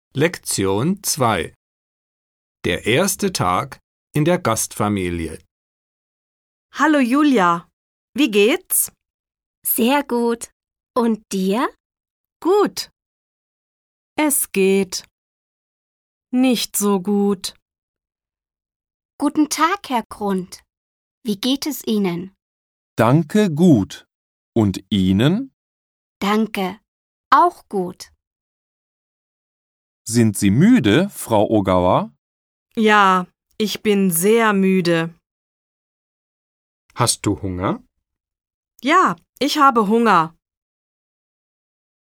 Lektion 2. Der erste Tag in der Gastfamilie. Hallo Julia, wie geht's? Sehr gut. Und dir? Gut. Es geht. Nicht so gut. Guten Tag, Herr Grund. Wie geht es Ihnen? Danke, gut. Und Ihnen? Danke. Auch gut. Sind Sie müde, Frau Ogawa? Ja, ich bin sehr müde. Hast du Hunger? Ja, ich habe Hunger.